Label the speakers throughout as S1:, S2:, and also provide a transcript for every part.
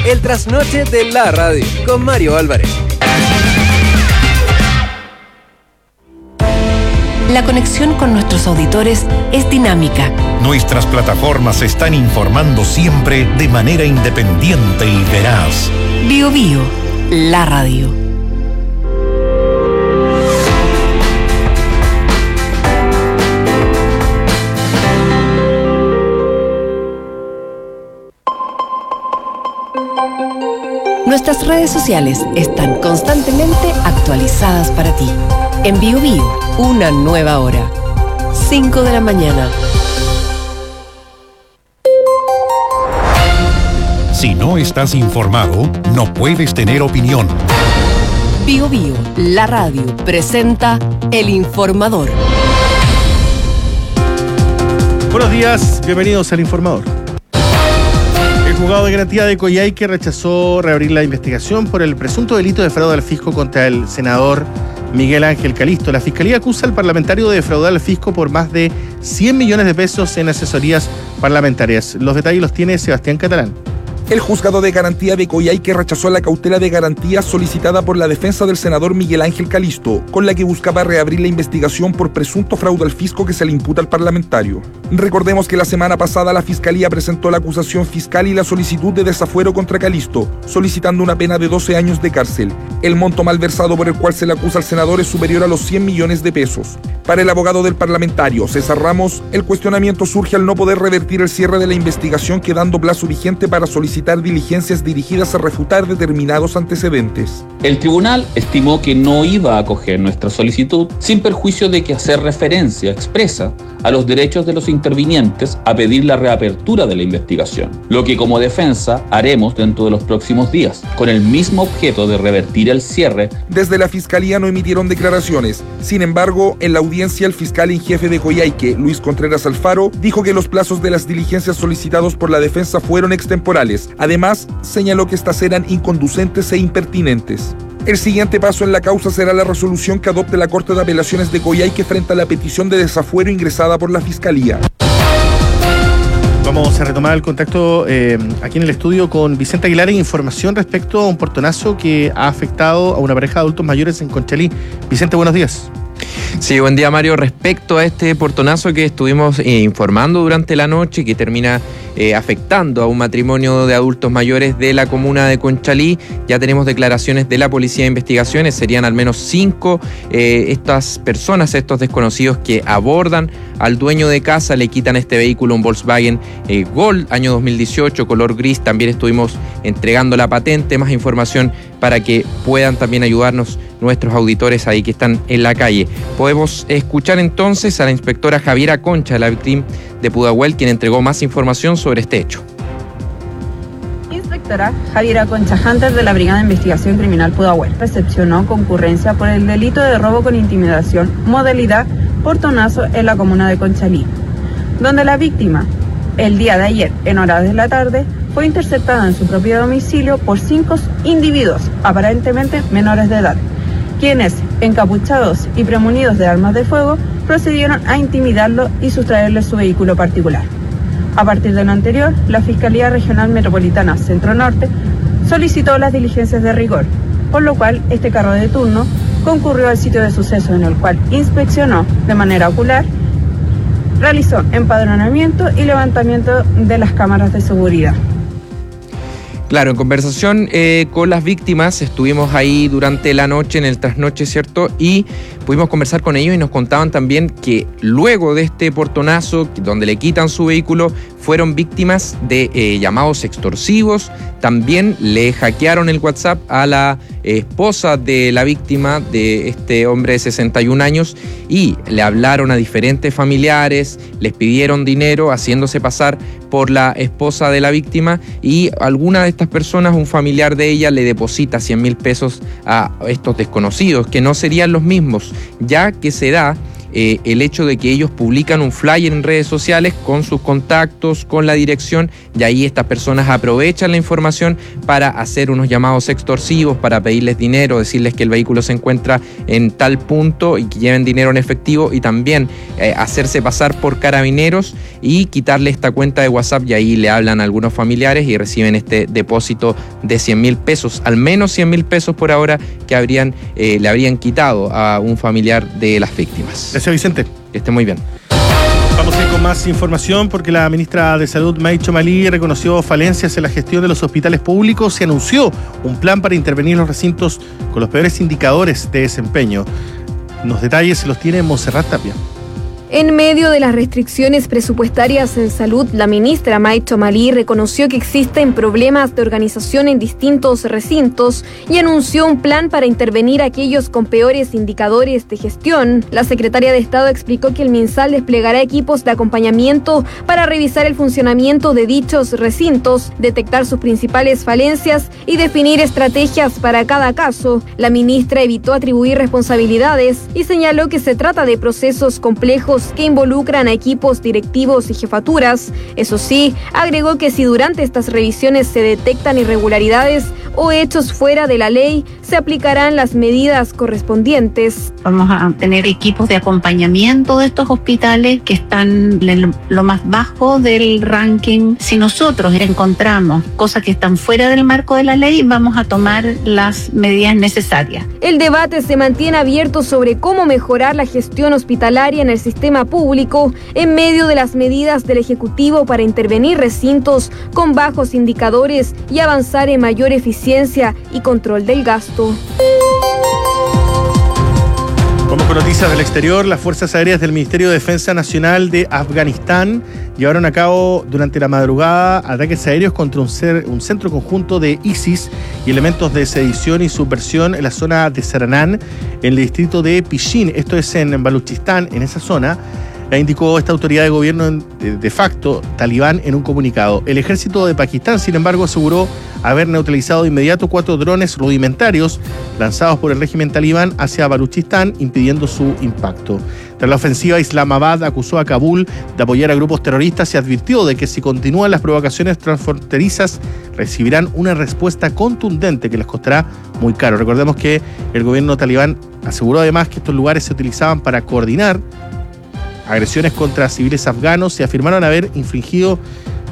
S1: El trasnoche de la radio con Mario Álvarez.
S2: La conexión con nuestros auditores es dinámica.
S3: Nuestras plataformas están informando siempre de manera independiente y veraz.
S2: BioBio, la radio. Nuestras redes sociales están constantemente actualizadas para ti. En BioBio, una nueva hora. 5 de la mañana.
S3: Si no estás informado, no puedes tener opinión.
S2: BioBio, la radio, presenta El Informador.
S4: Buenos días, bienvenidos al Informador. El juzgado de garantía de Coyhaique rechazó reabrir la investigación por el presunto delito de fraude al fisco contra el senador Miguel Ángel Calisto. La Fiscalía acusa al parlamentario de defraudar al fisco por más de 100 millones de pesos en asesorías parlamentarias. Los detalles los tiene Sebastián Catalán.
S5: El juzgado de garantía de Coyhaique rechazó la cautela de garantía solicitada por la defensa del senador Miguel Ángel Calisto, con la que buscaba reabrir la investigación por presunto fraude al fisco que se le imputa al parlamentario. Recordemos que la semana pasada la Fiscalía presentó la acusación fiscal y la solicitud de desafuero contra Calisto, solicitando una pena de 12 años de cárcel. El monto malversado por el cual se le acusa al senador es superior a los 100 millones de pesos. Para el abogado del parlamentario, César Ramos, el cuestionamiento surge al no poder revertir el cierre de la investigación, quedando plazo vigente para solicitar diligencias dirigidas a refutar determinados antecedentes.
S6: El tribunal estimó que no iba a acoger nuestra solicitud sin perjuicio de que hacer referencia expresa a los derechos de los intervinientes a pedir la reapertura de la investigación, lo que como defensa haremos dentro de los próximos días, con el mismo objeto de revertir el cierre.
S5: Desde la Fiscalía no emitieron declaraciones. Sin embargo, en la audiencia el fiscal en jefe de Coyhaique, Luis Contreras Alfaro, dijo que los plazos de las diligencias solicitados por la defensa fueron extemporales. Además, señaló que estas eran inconducentes e impertinentes. El siguiente paso en la causa será la resolución que adopte la Corte de Apelaciones de Coyhaique frente a la petición de desafuero ingresada por la Fiscalía.
S4: Vamos a retomar el contacto aquí en el estudio con Vicente Aguilar en información respecto a un portonazo que ha afectado a una pareja de adultos mayores en Conchalí. Vicente, buenos días.
S7: Sí, buen día, Mario. Respecto a este portonazo que estuvimos informando durante la noche, que termina afectando a un matrimonio de adultos mayores de la comuna de Conchalí, ya tenemos declaraciones de la Policía de Investigaciones. Serían al menos 5 estas personas, estos desconocidos, que abordan al dueño de casa, le quitan este vehículo, un Volkswagen Gol, año 2018, color gris. También estuvimos entregando la patente, más información para que puedan también ayudarnos nuestros auditores ahí que están en la calle. Podemos escuchar entonces a la inspectora Javiera Concha, de la víctima de Pudahuel, quien entregó más información sobre este hecho.
S8: Inspectora Javiera Concha Hunter, de la Brigada de Investigación Criminal Pudahuel, recepcionó concurrencia por el delito de robo con intimidación, modalidad portonazo, en la comuna de Conchalí, donde la víctima, el día de ayer, en horas de la tarde, fue interceptada en su propio domicilio por 5 individuos, aparentemente menores de edad, quienes, encapuchados y premunidos de armas de fuego, procedieron a intimidarlo y sustraerle su vehículo particular. A partir de lo anterior, la Fiscalía Regional Metropolitana Centro Norte solicitó las diligencias de rigor, por lo cual este carro de turno concurrió al sitio de suceso, en el cual inspeccionó de manera ocular, realizó empadronamiento y levantamiento de las cámaras de seguridad.
S7: Claro, en conversación con las víctimas, estuvimos ahí durante la noche, en el trasnoche, ¿cierto? Y pudimos conversar con ellos y nos contaban también que luego de este portonazo, donde le quitan su vehículo, fueron víctimas de llamados extorsivos. También le hackearon el WhatsApp a la esposa de la víctima, de este hombre de 61 años, y le hablaron a diferentes familiares, les pidieron dinero haciéndose pasar por la esposa de la víctima, y alguna de estas personas, un familiar de ella, le deposita 100.000 pesos a estos desconocidos, que no serían los mismos, ya que se da el hecho de que ellos publican un flyer en redes sociales con sus contactos, con la dirección, y ahí estas personas aprovechan la información para hacer unos llamados extorsivos, para pedirles dinero, decirles que el vehículo se encuentra en tal punto y que lleven dinero en efectivo, y también hacerse pasar por carabineros y quitarle esta cuenta de WhatsApp, y ahí le hablan a algunos familiares y reciben este depósito de 100.000 pesos, al menos 100.000 pesos por ahora que le habrían quitado a un familiar de las víctimas.
S4: Gracias, Vicente.
S7: Que esté muy bien.
S4: Vamos a ir con más información porque la ministra de Salud, May Chomali, reconoció falencias en la gestión de los hospitales públicos y anunció un plan para intervenir en los recintos con los peores indicadores de desempeño. Los detalles los tiene Montserrat Tapia.
S9: En medio de las restricciones presupuestarias en salud, la ministra May Chomali reconoció que existen problemas de organización en distintos recintos y anunció un plan para intervenir a aquellos con peores indicadores de gestión. La secretaria de Estado explicó que el MinSal desplegará equipos de acompañamiento para revisar el funcionamiento de dichos recintos, detectar sus principales falencias y definir estrategias para cada caso. La ministra evitó atribuir responsabilidades y señaló que se trata de procesos complejos que involucran a equipos directivos y jefaturas. Eso sí, agregó que si durante estas revisiones se detectan irregularidades o hechos fuera de la ley, se aplicarán las medidas correspondientes.
S10: Vamos a tener equipos de acompañamiento de estos hospitales que están en lo más bajo del ranking. Si nosotros encontramos cosas que están fuera del marco de la ley, vamos a tomar las medidas necesarias.
S9: El debate se mantiene abierto sobre cómo mejorar la gestión hospitalaria en el sistema público en medio de las medidas del Ejecutivo para intervenir recintos con bajos indicadores y avanzar en mayor eficiencia y control del gasto.
S4: Vamos con noticias del exterior. Las Fuerzas Aéreas del Ministerio de Defensa Nacional de Afganistán llevaron a cabo durante la madrugada ataques aéreos contra un centro conjunto de ISIS y elementos de sedición y subversión en la zona de Saranán, en el distrito de Pishin. Esto es en Baluchistán, en esa zona. Indicó esta autoridad de gobierno de facto talibán en un comunicado. El ejército de Pakistán, sin embargo, aseguró haber neutralizado de inmediato 4 drones rudimentarios lanzados por el régimen talibán hacia Baluchistán, impidiendo su impacto. Tras la ofensiva, Islamabad acusó a Kabul de apoyar a grupos terroristas y advirtió de que si continúan las provocaciones transfronterizas recibirán una respuesta contundente que les costará muy caro. Recordemos que el gobierno talibán aseguró además que estos lugares se utilizaban para coordinar agresiones contra civiles afganos y afirmó haber infringido,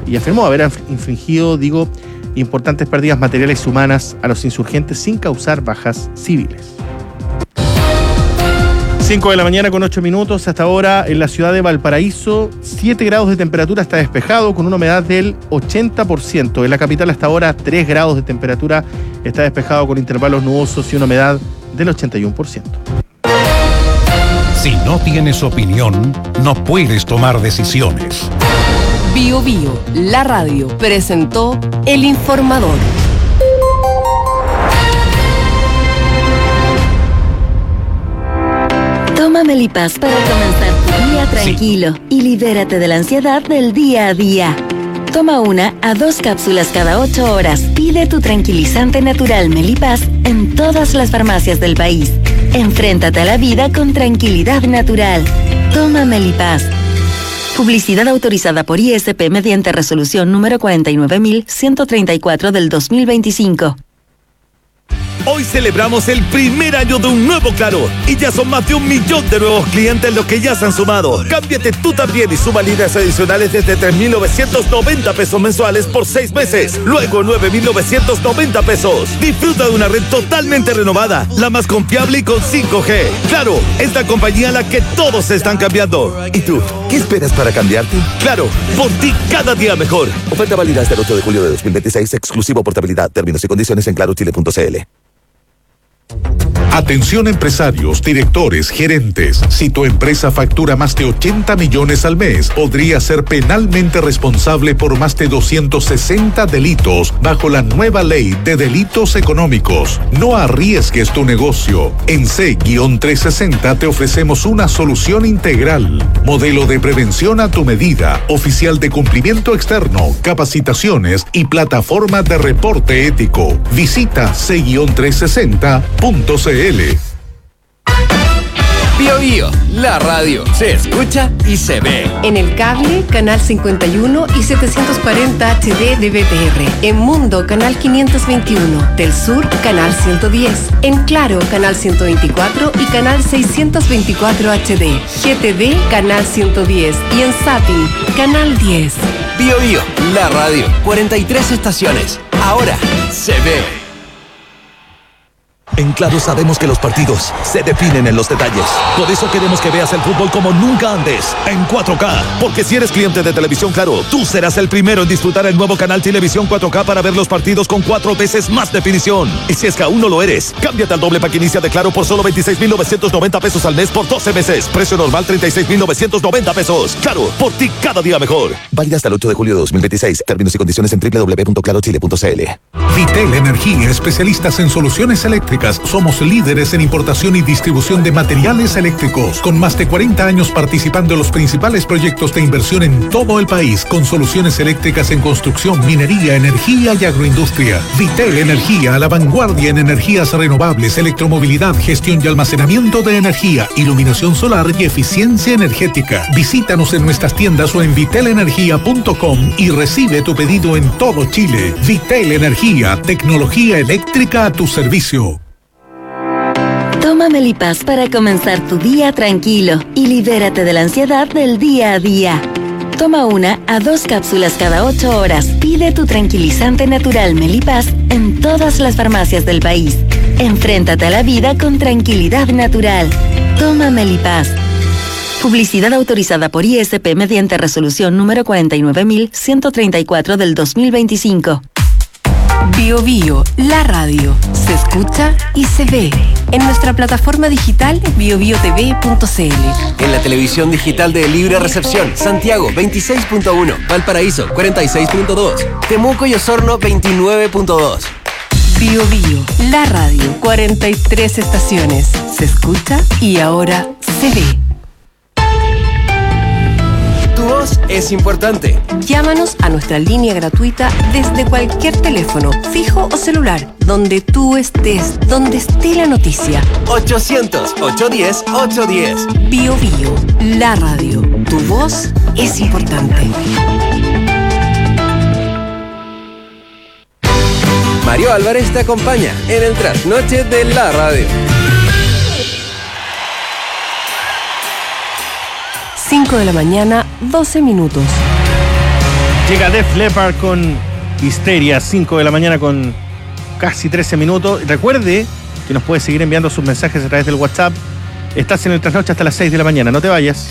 S4: importantes pérdidas materiales y humanas a los insurgentes sin causar bajas civiles. 5 de la mañana con 8 minutos. Hasta ahora en la ciudad de Valparaíso, 7 grados de temperatura, está despejado con una humedad del 80%. En la capital hasta ahora 3 grados de temperatura, está despejado con intervalos nubosos y una humedad del 81%.
S3: Si no tienes opinión, no puedes tomar decisiones.
S2: Bio Bio, la radio, presentó El Informador.
S11: Toma Melipaz para comenzar tu día tranquilo y libérate de la ansiedad del día a día. Toma 1 a 2 cápsulas cada 8 horas. Pide tu tranquilizante natural Melipaz en todas las farmacias del país. Enfréntate a la vida con tranquilidad natural. Toma Melipaz. Publicidad autorizada por ISP mediante resolución número 49.134 del 2025.
S12: Hoy celebramos el primer año de un nuevo Claro y ya son más de 1 millón de nuevos clientes los que ya se han sumado. Cámbiate tú también y suma líneas adicionales desde 3.990 pesos mensuales por 6 meses. Luego 9.990 pesos. Disfruta de una red totalmente renovada, la más confiable y con 5G. Claro, es la compañía a la que todos se están cambiando. ¿Y tú? ¿Qué esperas para cambiarte? Claro, por ti cada día mejor. Oferta válida hasta el 8 de julio de 2026, exclusivo portabilidad. Términos y condiciones en clarochile.cl.
S3: Atención empresarios, directores, gerentes. Si tu empresa factura más de 80 millones al mes, podría ser penalmente responsable por más de 260 delitos bajo la nueva ley de delitos económicos. No arriesgues tu negocio. En C-360 te ofrecemos una solución integral. Modelo de prevención a tu medida, oficial de cumplimiento externo, capacitaciones y plataforma de reporte ético. Visita C-360.cl.
S1: Bio Bio, la radio. Se escucha y se ve.
S2: En el cable, canal 51 y 740 HD de BTR. En Mundo, canal 521. Del Sur, canal 110. En Claro, canal 124 y canal 624 HD. GTD, canal 110. Y en Zapping, canal 10.
S1: Bio Bio, la radio. 43 estaciones. Ahora se ve.
S12: En Claro sabemos que los partidos se definen en los detalles. Por eso queremos que veas el fútbol como nunca antes, en 4K. Porque si eres cliente de Televisión Claro, tú serás el primero en disfrutar el nuevo canal Televisión 4K para ver los partidos con 4 veces más definición. Y si es que aún no lo eres, cámbiate al doble pack inicia de Claro por solo 26,990 pesos al mes por 12 meses. Precio normal 36,990 pesos. Claro, por ti cada día mejor. Válida hasta el 8 de julio de 2026. Términos y condiciones en www.clarochile.cl.
S3: Vitel Energía, especialistas en soluciones eléctricas. Somos líderes en importación y distribución de materiales eléctricos, con más de 40 años participando en los principales proyectos de inversión en todo el país, con soluciones eléctricas en construcción, minería, energía y agroindustria. Vitel Energía, a la vanguardia en energías renovables, electromovilidad, gestión y almacenamiento de energía, iluminación solar y eficiencia energética. Visítanos en nuestras tiendas o en vitelenergia.com y recibe tu pedido en todo Chile. Vitel Energía, tecnología eléctrica a tu servicio.
S11: Toma Melipaz para comenzar tu día tranquilo y libérate de la ansiedad del día a día. Toma 1 a 2 cápsulas cada 8 horas. Pide tu tranquilizante natural Melipaz en todas las farmacias del país. Enfréntate a la vida con tranquilidad natural. Toma Melipaz. Publicidad autorizada por ISP mediante resolución número 49.134 del 2025.
S2: Bio Bio, la radio. Se escucha y se ve. En nuestra plataforma digital biobiotv.cl.
S1: En la televisión digital de Libre Recepción, Santiago 26.1, Valparaíso 46.2, Temuco y Osorno 29.2.
S2: Bio Bio, la radio. 43 estaciones. Se escucha y ahora se ve.
S1: Tu voz es importante.
S2: Llámanos a nuestra línea gratuita desde cualquier teléfono, fijo o celular, donde tú estés, donde esté la noticia.
S1: 800-810-810.
S2: Bio Bio, la radio. Tu voz es importante.
S1: Mario Álvarez te acompaña en el trasnoche de la radio.
S2: 5 de la mañana, 12 minutos.
S4: Llega Def Leppard con Histeria, 5 de la mañana con casi 13 minutos. Recuerde que nos puede seguir enviando sus mensajes a través del WhatsApp. Estás en el trasnoche hasta las 6 de la mañana, no te vayas.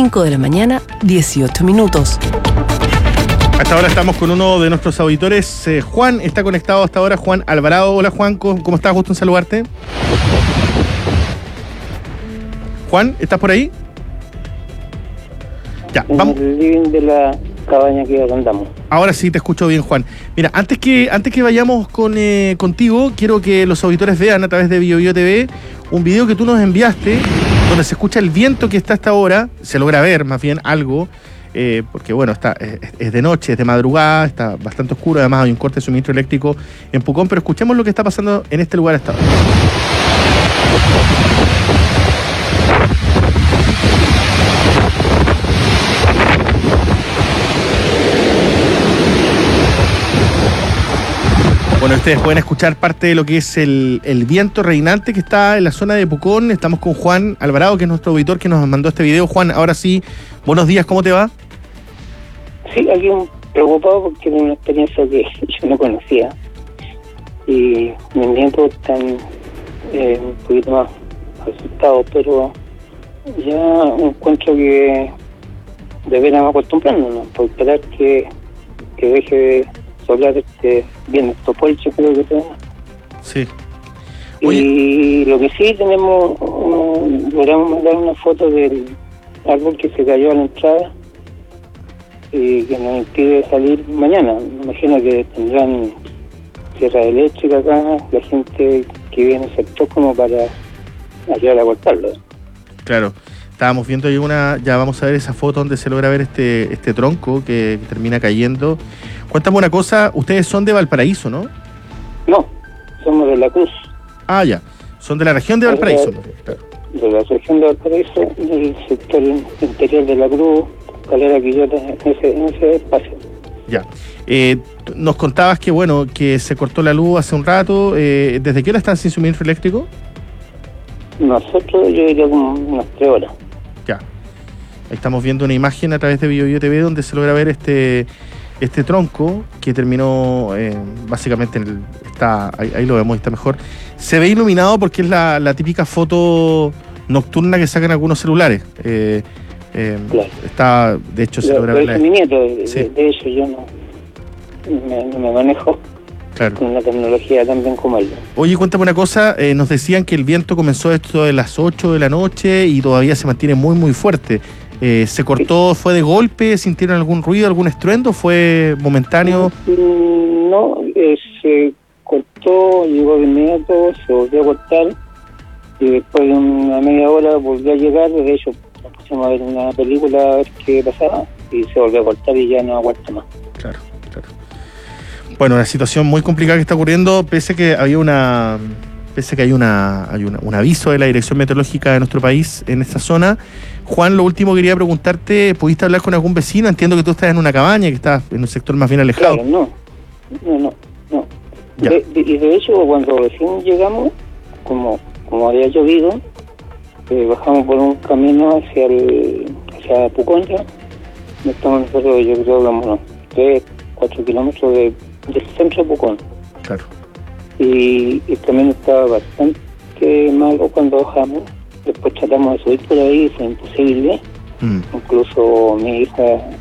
S2: 5 de la mañana, 18 minutos.
S4: Hasta ahora estamos con uno de nuestros auditores. Juan está conectado hasta ahora. Juan Alvarado. Hola, Juan. ¿Cómo estás? Gusto en saludarte. Juan, ¿estás por ahí? Ya, vamos.
S13: En el living de la cabaña que andamos.
S4: Ahora sí te escucho bien, Juan. Mira, antes que vayamos contigo, quiero que los auditores vean a través de BioBio TV un video que tú nos enviaste, donde se escucha el viento que está hasta ahora, se logra ver más bien algo, porque bueno, es de noche, es de madrugada, está bastante oscuro, además hay un corte de suministro eléctrico en Pucón, pero escuchemos lo que está pasando en este lugar hasta ahora. Bueno, ustedes pueden escuchar parte de lo que es el viento reinante que está en la zona de Pucón. Estamos con Juan Alvarado, que es nuestro auditor que nos mandó este video. Juan, ahora sí, buenos días, ¿cómo te va?
S13: Sí, aquí preocupado porque era una experiencia que yo no conocía. Y mis nietos están un poquito más asustados, pero ya encuentro que deberíamos acostumbrarnos, ¿no? Por esperar que deje de soplar bien estos polchos, creo que tenemos.
S4: Sí.
S13: Oye. Y lo que sí tenemos, logramos mandar una foto del árbol que se cayó a la entrada y que nos impide salir mañana. Me imagino que tendrán sierra eléctrica acá, la gente que vive en el sector como para ayudar a cortarlo.
S4: Claro. Estábamos viendo ahí ya vamos a ver esa foto donde se logra ver este tronco que termina cayendo. Cuéntame una cosa, ustedes son de Valparaíso, ¿no?
S13: No, somos de La Cruz.
S4: Ah, ya, son de la región de Valparaíso.
S13: De la región de Valparaíso, del sector interior de La Cruz, Calera Quillota, en ese espacio.
S4: Ya. Nos contabas que, bueno, que se cortó la luz hace un rato. ¿Desde qué hora están sin suministro eléctrico?
S13: Nosotros, yo diría como unas 3 horas.
S4: Ya. Ahí estamos viendo una imagen a través de BioBio TV donde se logra ver este tronco que terminó básicamente ahí lo vemos, está mejor. Se ve iluminado porque es la típica foto nocturna que sacan algunos celulares. Claro. Está, de hecho, se logra ver.
S13: Mi nieto, sí. de hecho, yo no me manejo.
S4: Claro.
S13: Con la tecnología también como él.
S4: Oye, cuéntame una cosa, nos decían que el viento comenzó esto de las 8 de la noche y todavía se mantiene muy, muy fuerte. ¿Se cortó, fue de golpe? ¿Sintieron algún ruido, algún estruendo? ¿Fue momentáneo?
S13: No, se cortó, llegó de inmediato, se volvió a cortar y después de una media hora volvió a llegar. De hecho, nos pusimos a ver una película a ver qué pasaba y se volvió a cortar y ya no aguanta más.
S4: Claro. Bueno, una situación muy complicada que está ocurriendo, pese a que hay un aviso de la Dirección Meteorológica de nuestro país en esta zona. Juan, lo último quería preguntarte, ¿pudiste hablar con algún vecino? Entiendo que tú estás en una cabaña, que estás en un sector más bien alejado.
S13: Claro, no. Y de hecho, cuando recién llegamos, como había llovido, bajamos por un camino hacia Pucón ya. Estamos nosotros, yo creo, como 3-4 kilómetros del centro de Pucón.
S4: Claro.
S13: Y también estaba bastante malo cuando bajamos. Después tratamos de subir por ahí, fue imposible. Incluso mi hija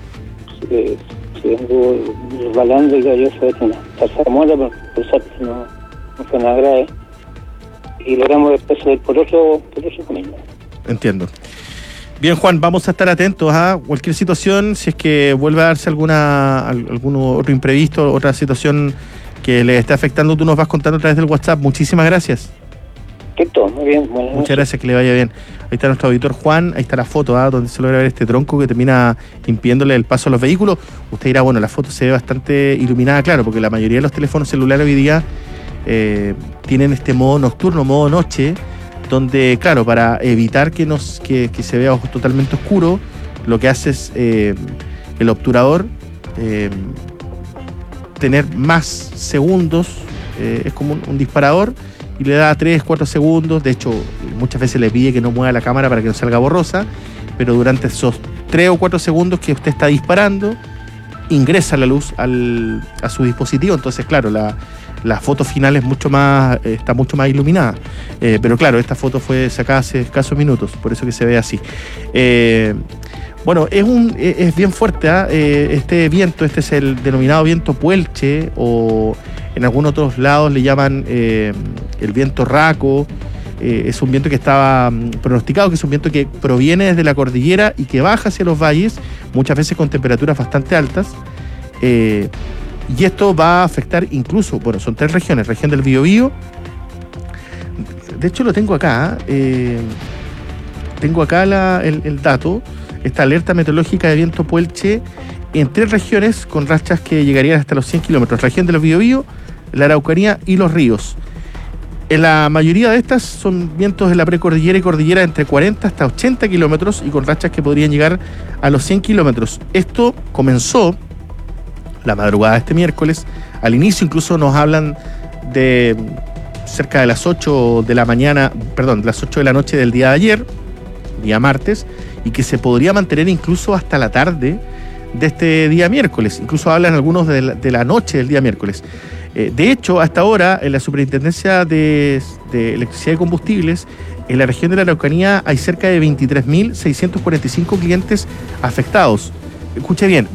S13: se anduvo resbalando y cayó sobre una zarzamora, pero por suerte no fue nada grave. Y logramos después subir por otro camino.
S4: Entiendo. Bien, Juan, vamos a estar atentos a cualquier situación, si es que vuelve a darse algún otro imprevisto, otra situación que le esté afectando, tú nos vas contando a través del WhatsApp. Muchísimas gracias.
S13: Perfecto, muy bien.
S4: Muchas gracias, que le vaya bien. Ahí está nuestro auditor Juan, ahí está la foto, donde se logra ver este tronco que termina impidiéndole el paso a los vehículos. Usted dirá, bueno, la foto se ve bastante iluminada, claro, porque la mayoría de los teléfonos celulares hoy día tienen este modo nocturno, modo noche, donde, claro, para evitar que se vea totalmente oscuro, lo que hace es el obturador tener más segundos, es como un disparador, y le da 3-4 segundos. De hecho, muchas veces le pide que no mueva la cámara para que no salga borrosa, pero durante esos 3 o 4 segundos que usted está disparando, ingresa la luz a su dispositivo. Entonces, claro, la foto final está mucho más iluminada. Pero claro, esta foto fue sacada hace escasos minutos, por eso que se ve así. Bueno, es bien fuerte, este viento. Este es el denominado viento Puelche, o en algunos otros lados le llaman el viento Raco. Es un viento que estaba pronosticado, que es un viento que proviene desde la cordillera y que baja hacia los valles, muchas veces con temperaturas bastante altas. Y esto va a afectar incluso, bueno, son 3 regiones: región del Biobío. De hecho lo tengo acá, el dato. Esta alerta meteorológica de viento Puelche en 3 regiones con rachas que llegarían hasta los 100 kilómetros: región del Biobío, la Araucanía y los ríos. En la mayoría de estas son vientos de la precordillera y cordillera entre 40 hasta 80 kilómetros y con rachas que podrían llegar a los 100 kilómetros. Esto comenzó la madrugada de este miércoles. Al inicio incluso nos hablan de cerca de las 8 de la mañana, perdón, de las 8 de la noche del día de ayer, día martes, y que se podría mantener incluso hasta la tarde de este día miércoles. Incluso hablan algunos de la noche del día miércoles. De hecho, hasta ahora, en la Superintendencia de Electricidad y Combustibles, en la región de la Araucanía hay cerca de 23.645 clientes afectados. Escuche bien,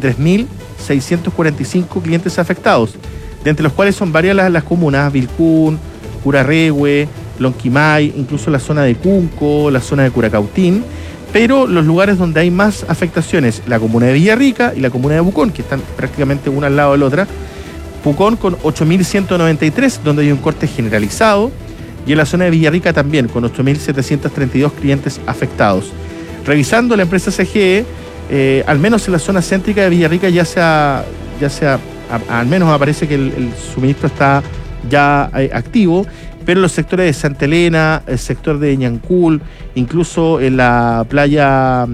S4: 23.645 clientes afectados, de entre los cuales son varias las comunas: Vilcún, Curarrehue, Lonquimay, incluso la zona de Cunco, la zona de Curacautín. Pero los lugares donde hay más afectaciones, la comuna de Villarrica y la comuna de Pucón, que están prácticamente una al lado de la otra. Pucón con 8.193, donde hay un corte generalizado, y en la zona de Villarrica también, con 8.732 clientes afectados. Revisando la empresa CGE, al menos en la zona céntrica de Villarrica al menos aparece que el suministro está ya activo, pero en los sectores de Santa Elena, el sector de Ñancul, incluso en la playa...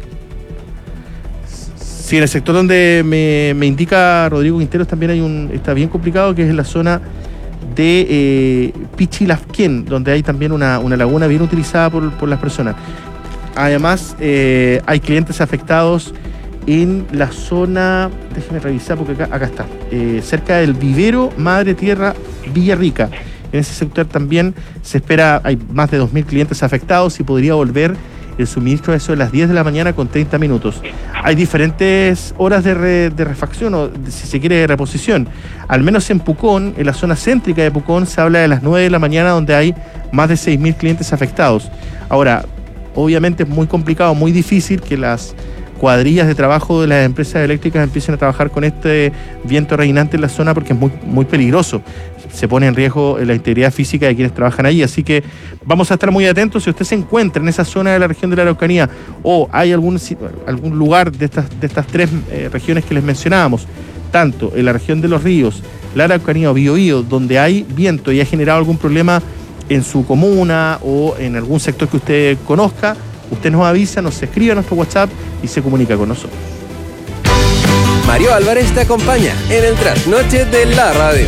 S4: Sí, en el sector donde me indica Rodrigo Quinteros también está bien complicado, que es en la zona de Pichilafquén, donde hay también una laguna bien utilizada por las personas. Además, hay clientes afectados en la zona, déjeme revisar porque acá está, cerca del vivero Madre Tierra Villarrica. En ese sector también se espera, hay más de 2.000 clientes afectados y podría volver el suministro a eso de las 10 de la mañana con 30 minutos. Hay diferentes horas de refacción o, si se quiere, de reposición. Al menos en Pucón, en la zona céntrica de Pucón, se habla de las 9 de la mañana, donde hay más de 6.000 clientes afectados. Ahora, obviamente es muy complicado, muy difícil que las cuadrillas de trabajo de las empresas eléctricas empiecen a trabajar con este viento reinante en la zona, porque es muy, muy peligroso. Se pone en riesgo la integridad física de quienes trabajan allí. Así que vamos a estar muy atentos. Si usted se encuentra en esa zona de la región de la Araucanía, o hay algún lugar de estas 3 regiones que les mencionábamos, tanto en la región de los ríos, la Araucanía o Biobío, donde hay viento y ha generado algún problema en su comuna o en algún sector que usted conozca, usted nos avisa, nos escribe a nuestro WhatsApp y se comunica con nosotros.
S1: Mario Álvarez te acompaña en el trasnoche de la radio.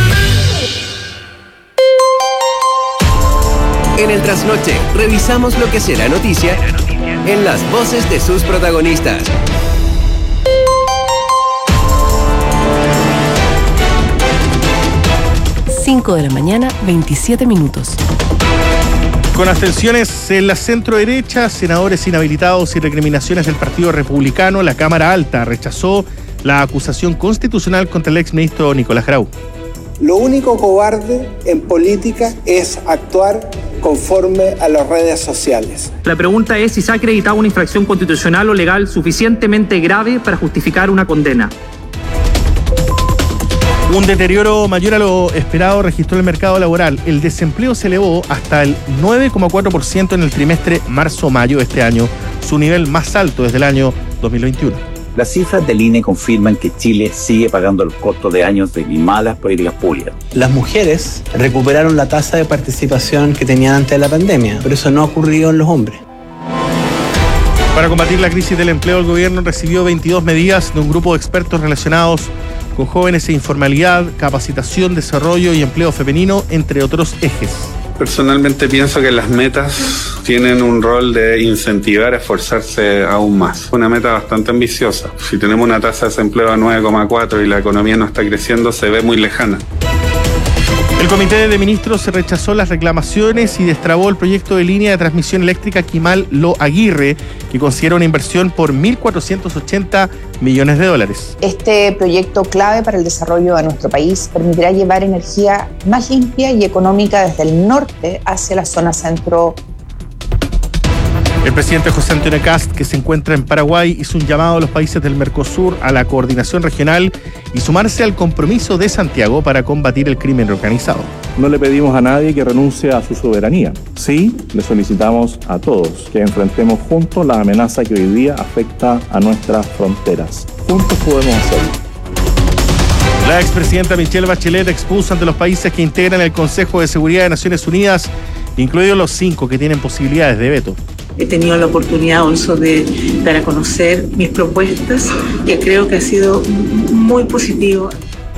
S1: En el trasnoche revisamos lo que será noticia en las voces de sus protagonistas.
S2: Cinco de la mañana, 27 minutos.
S4: Con abstenciones en la centro derecha, senadores inhabilitados y recriminaciones del Partido Republicano, la Cámara Alta rechazó la acusación constitucional contra el exministro Nicolás Grau.
S14: Lo único cobarde en política es actuar conforme a las redes sociales.
S15: La pregunta es si se ha acreditado una infracción constitucional o legal suficientemente grave para justificar una condena.
S4: Un deterioro mayor a lo esperado registró el mercado laboral. El desempleo se elevó hasta el 9,4% en el trimestre marzo-mayo de este año, su nivel más alto desde el año 2021.
S16: Las cifras del INE confirman que Chile sigue pagando el costo de años de malas políticas públicas.
S17: Las mujeres recuperaron la tasa de participación que tenían antes de la pandemia, pero eso no ha ocurrido en los hombres.
S4: Para combatir la crisis del empleo, el gobierno recibió 22 medidas de un grupo de expertos relacionados con jóvenes e informalidad, capacitación, desarrollo y empleo femenino, entre otros ejes.
S18: Personalmente pienso que las metas tienen un rol de incentivar a esforzarse aún más. Una meta bastante ambiciosa. Si tenemos una tasa de desempleo a 9,4 y la economía no está creciendo, se ve muy lejana.
S4: El Comité de Ministros rechazó las reclamaciones y destrabó el proyecto de línea de transmisión eléctrica Quimal-Lo Aguirre, que y considera una inversión por 1.480 millones de dólares.
S19: Este proyecto clave para el desarrollo de nuestro país permitirá llevar energía más limpia y económica desde el norte hacia la zona centro.
S4: El presidente José Antonio Kast, que se encuentra en Paraguay, hizo un llamado a los países del Mercosur a la coordinación regional y sumarse al compromiso de Santiago para combatir el crimen organizado.
S20: No le pedimos a nadie que renuncie a su soberanía. Sí, le solicitamos a todos que enfrentemos juntos la amenaza que hoy día afecta a nuestras fronteras. Juntos podemos hacerlo.
S4: La expresidenta Michelle Bachelet expuso ante los países que integran el Consejo de Seguridad de Naciones Unidas, incluidos los 5 que tienen posibilidades de veto.
S21: He tenido la oportunidad, Olso, de dar a conocer mis propuestas y creo que ha sido muy positivo.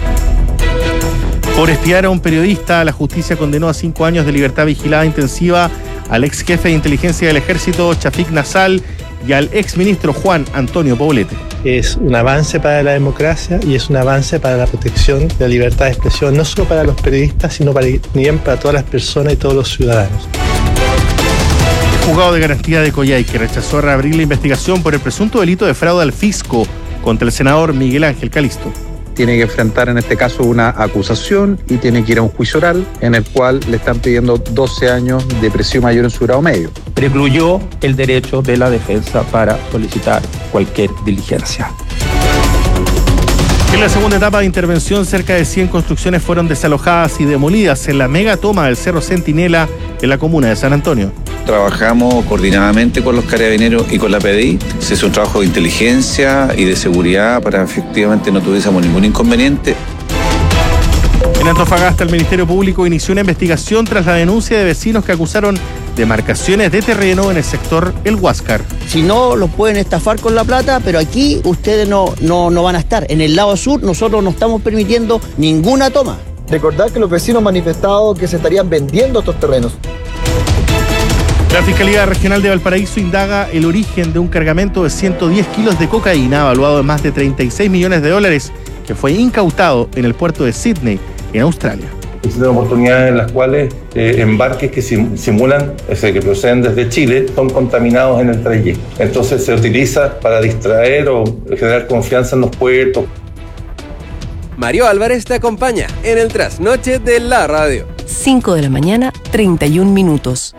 S4: Por espiar a un periodista, la justicia condenó a 5 años de libertad vigilada intensiva al ex jefe de inteligencia del ejército, Chafik Nassal, y al ex ministro Juan Antonio Poblete.
S22: Es un avance para la democracia y es un avance para la protección de la libertad de expresión, no solo para los periodistas, sino también para todas las personas y todos los ciudadanos.
S4: El juzgado de garantía de Coyhaique rechazó reabrir la investigación por el presunto delito de fraude al fisco contra el senador Miguel Ángel Calisto.
S23: Tiene que enfrentar en este caso una acusación y tiene que ir a un juicio oral en el cual le están pidiendo 12 años de presidio mayor en su grado medio.
S24: Precluyó el derecho de la defensa para solicitar cualquier diligencia.
S4: En la segunda etapa de intervención, cerca de 100 construcciones fueron desalojadas y demolidas en la mega toma del Cerro Centinela en la comuna de San Antonio.
S25: Trabajamos coordinadamente con los carabineros y con la PDI. Se hizo un trabajo de inteligencia y de seguridad para efectivamente no tuviésemos ningún inconveniente.
S4: En Antofagasta, el Ministerio Público inició una investigación tras la denuncia de vecinos que acusaron de marcaciones de terreno en el sector El Huáscar.
S26: Si no, los pueden estafar con la plata, pero aquí ustedes no van a estar. En el lado sur nosotros no estamos permitiendo ninguna toma.
S27: Recordar que los vecinos manifestaron que se estarían vendiendo estos terrenos.
S4: La Fiscalía Regional de Valparaíso indaga el origen de un cargamento de 110 kilos de cocaína valuado en más de 36 millones de dólares que fue incautado en el puerto de Sydney, en Australia.
S28: Existen oportunidades en las cuales embarques que simulan, que proceden desde Chile, son contaminados en el trayecto. Entonces se utiliza para distraer o generar confianza en los puertos.
S1: Mario Álvarez te acompaña en el trasnoche de la radio.
S2: 5 de la mañana, 31 minutos.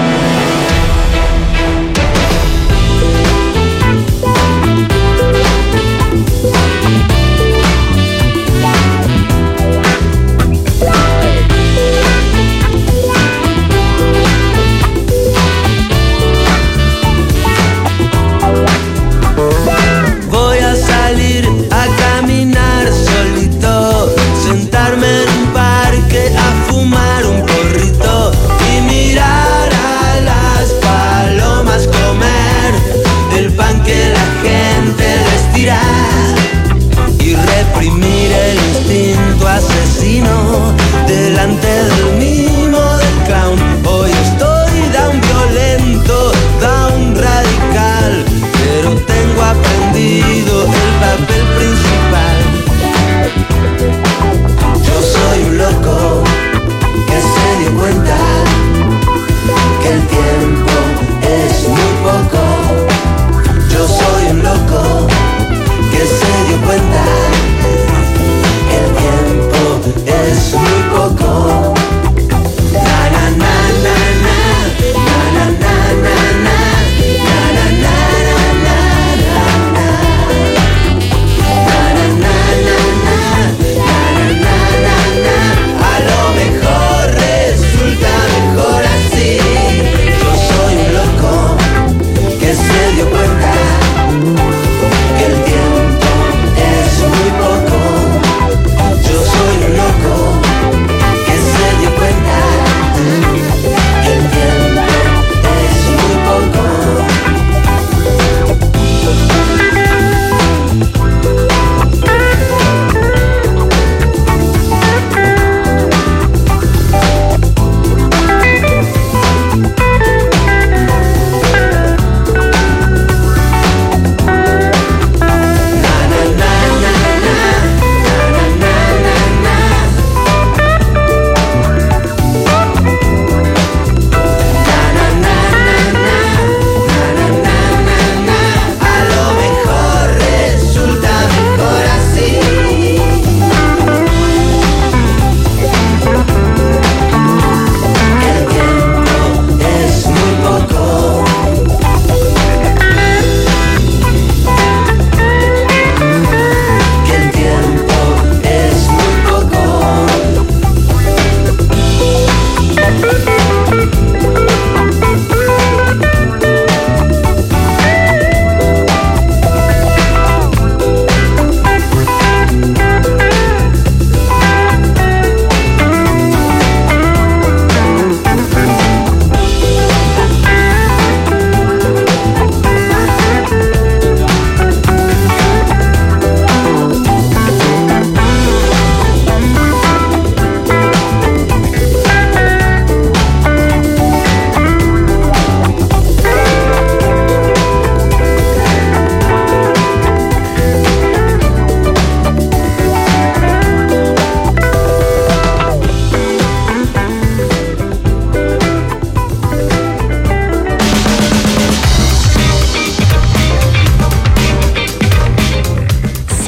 S29: Voy a salir a caminar solito, sentarme en un parque a fumar un porrito y mirar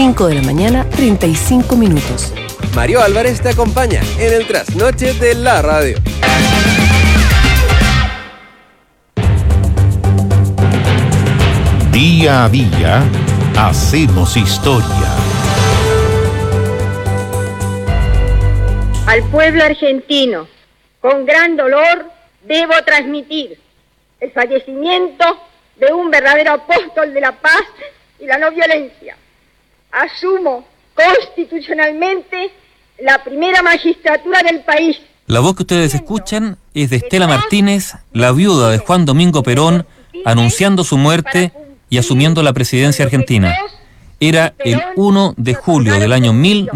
S2: 5 de la mañana, 35 minutos.
S1: Mario Álvarez te acompaña en el trasnoche de la radio.
S3: Día a día, hacemos historia.
S5: Al pueblo argentino, con gran dolor, debo transmitir el fallecimiento de un verdadero apóstol de la paz y la no violencia. Asumo constitucionalmente la primera magistratura del país.
S6: La voz que ustedes escuchan es de Estela Martínez, la viuda de Juan Domingo Perón, anunciando su muerte y asumiendo la presidencia argentina. Era el 1 de julio del año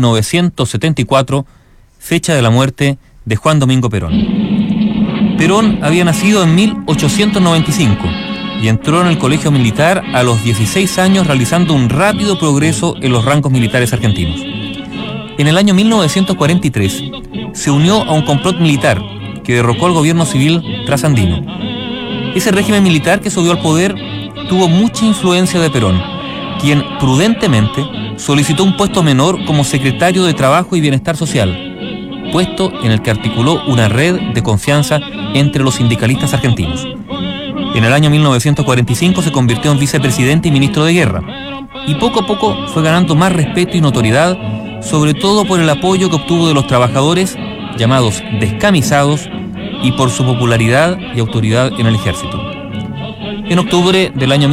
S6: 1974, fecha de la muerte de Juan Domingo Perón. Perón había nacido en 1895 y entró en el colegio militar a los 16 años, realizando un rápido progreso en los rangos militares argentinos. En el año 1943 se unió a un complot militar que derrocó al gobierno civil trasandino. Ese régimen militar que subió al poder tuvo mucha influencia de Perón, quien prudentemente solicitó un puesto menor como secretario de Trabajo y Bienestar Social, puesto en el que articuló una red de confianza entre los sindicalistas argentinos. En el año 1945 se convirtió en vicepresidente y ministro de Guerra, y poco a poco fue ganando más respeto y notoriedad, sobre todo por el apoyo que obtuvo de los trabajadores, llamados descamisados, y por su popularidad y autoridad en el ejército. En octubre del año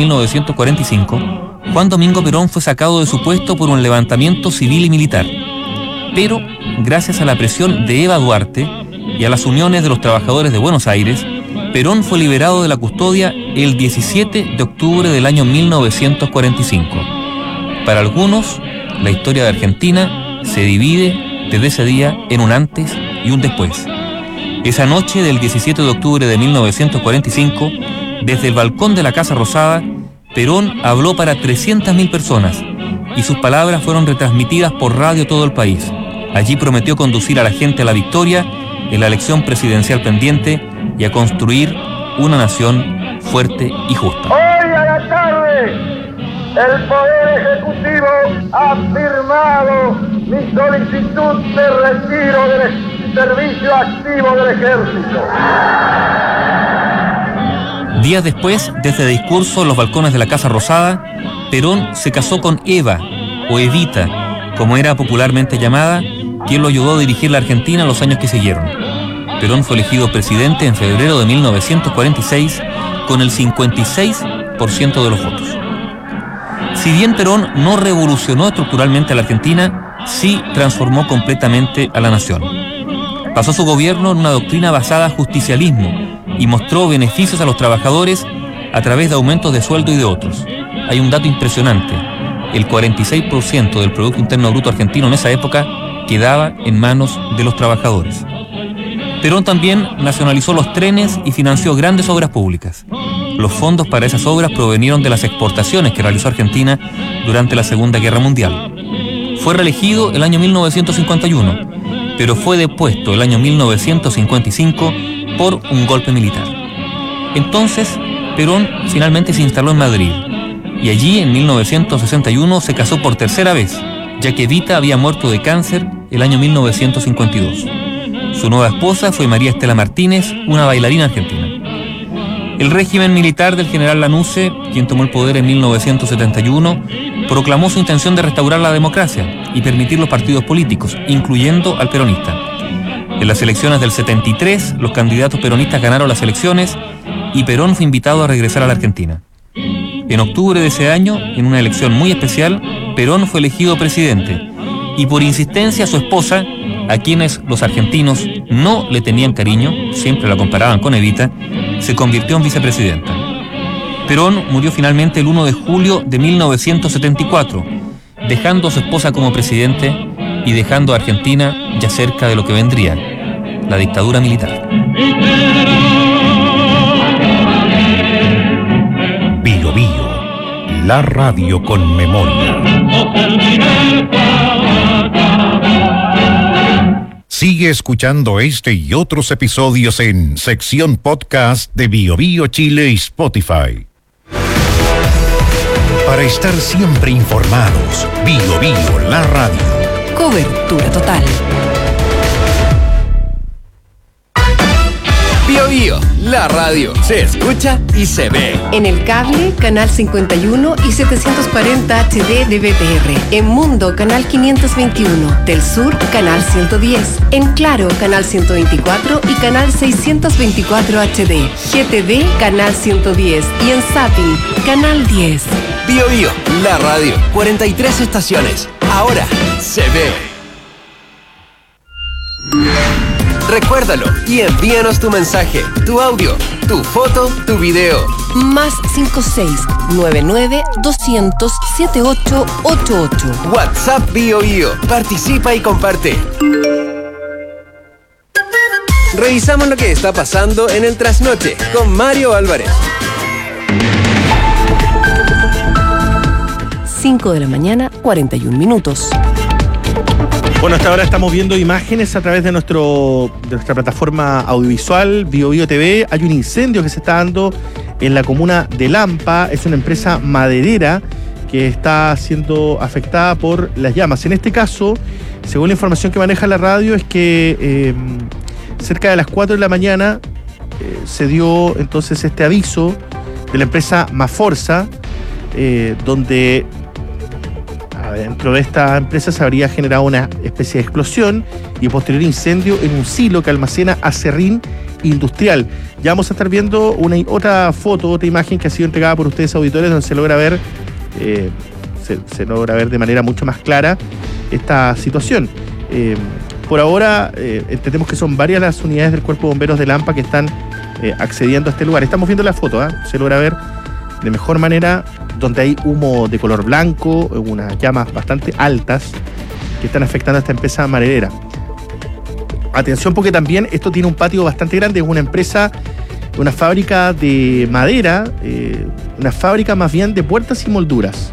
S6: 1945, Juan Domingo Perón fue sacado de su puesto por un levantamiento civil y militar. Pero, gracias a la presión de Eva Duarte y a las uniones de los trabajadores de Buenos Aires, Perón fue liberado de la custodia el 17 de octubre del año 1945. Para algunos, la historia de Argentina se divide desde ese día en un antes y un después. Esa noche del 17 de octubre de 1945, desde el balcón de la Casa Rosada, Perón habló para 300.000 personas y sus palabras fueron retransmitidas por radio a todo el país. Allí prometió conducir a la gente a la victoria en la elección presidencial pendiente y a construir una nación fuerte y justa.
S7: Hoy a la tarde, el Poder Ejecutivo ha firmado mi solicitud de retiro del servicio activo del Ejército.
S6: Días después, desde discurso en los balcones de la Casa Rosada, Perón se casó con Eva, o Evita, como era popularmente llamada, quien lo ayudó a dirigir la Argentina en los años que siguieron. Perón fue elegido presidente en febrero de 1946 con el 56% de los votos. Si bien Perón no revolucionó estructuralmente a la Argentina, sí transformó completamente a la nación. Basó su gobierno en una doctrina basada en justicialismo y mostró beneficios a los trabajadores a través de aumentos de sueldo y de otros. Hay un dato impresionante: el 46% del Producto Interno Bruto argentino en esa época quedaba en manos de los trabajadores. Perón también nacionalizó los trenes y financió grandes obras públicas. Los fondos para esas obras provenieron de las exportaciones que realizó Argentina durante la Segunda Guerra Mundial. Fue reelegido el año 1951, pero fue depuesto el año 1955 por un golpe militar. Entonces, Perón finalmente se instaló en Madrid, y allí en 1961 se casó por tercera vez, ya que Evita había muerto de cáncer el año 1952. Su nueva esposa fue María Estela Martínez, una bailarina argentina. El régimen militar del general Lanusse, quien tomó el poder en 1971, proclamó su intención de restaurar la democracia y permitir los partidos políticos, incluyendo al peronista. En las elecciones del 73, los candidatos peronistas ganaron las elecciones y Perón fue invitado a regresar a la Argentina. En octubre de ese año, en una elección muy especial, Perón fue elegido presidente y por insistencia su esposa, a quienes los argentinos no le tenían cariño, siempre la comparaban con Evita, se convirtió en vicepresidenta. Perón murió finalmente el 1 de julio de 1974, dejando a su esposa como presidente y dejando a Argentina ya cerca de lo que vendría, la dictadura militar.
S3: Bío Bío, la radio con memoria. Sigue escuchando este y otros episodios en sección podcast de Bío Bío Chile y Spotify. Para estar siempre informados, Bio la radio.
S2: Cobertura total.
S1: Bio la radio. Se escucha y se ve.
S2: En el cable, canal 51 y 740 HD de BTR. En Mundo, canal 521. Del Sur, canal 110. En Claro, canal 124 y canal 624 HD. GTV, canal 110. Y en Zapping, canal 10.
S1: Bio la radio. 43 estaciones. Ahora se ve. Recuérdalo y envíanos tu mensaje, tu audio, tu foto, tu video.
S2: Más 56-99-200-7888.
S1: WhatsApp Bio. Participa y comparte. Revisamos lo que está pasando en el Trasnoche con Mario Álvarez.
S2: 5 de la mañana, 41 minutos.
S4: Bueno, hasta ahora estamos viendo imágenes a través de nuestra plataforma audiovisual Bio TV. Hay un incendio que se está dando en la comuna de Lampa. Es una empresa maderera que está siendo afectada por las llamas. En este caso, según la información que maneja la radio, es que cerca de las 4 de la mañana se dio entonces este aviso de la empresa Maforsa, donde dentro de esta empresa se habría generado una especie de explosión y posterior incendio en un silo que almacena acerrín industrial. Ya vamos a estar viendo otra foto, otra imagen que ha sido entregada por ustedes auditores, donde se logra ver de manera mucho más clara esta situación. Por ahora entendemos que son varias las unidades del Cuerpo de Bomberos de Lampa que están accediendo a este lugar. Estamos viendo la foto, se logra ver de mejor manera, donde hay humo de color blanco, unas llamas bastante altas que están afectando a esta empresa maderera. Atención, porque también esto tiene un patio bastante grande, es una empresa, una fábrica de madera, una fábrica más bien de puertas y molduras.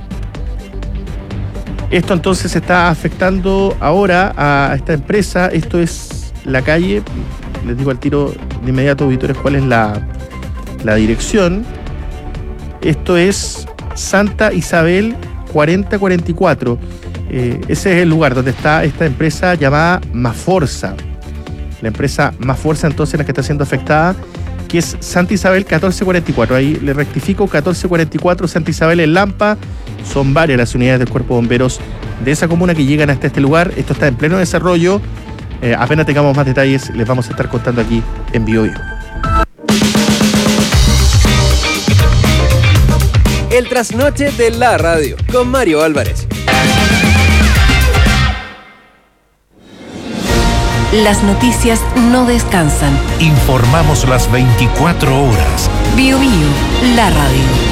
S4: Esto entonces está afectando ahora a esta empresa. Esto es la calle, les digo al tiro de inmediato, auditores, cuál es la dirección. Esto es Santa Isabel 4044. Ese es el lugar donde está esta empresa llamada Maforsa. La empresa Maforsa, entonces, la que está siendo afectada, que es Santa Isabel 1444. Ahí le rectifico, 1444 Santa Isabel en Lampa. Son varias las unidades del Cuerpo de Bomberos de esa comuna que llegan hasta este lugar. Esto está en pleno desarrollo. Apenas tengamos más detalles, les vamos a estar contando aquí en Bio.
S1: El Trasnoche de la radio con Mario Álvarez.
S2: Las noticias no descansan.
S3: Informamos las 24 horas.
S2: Bio la radio.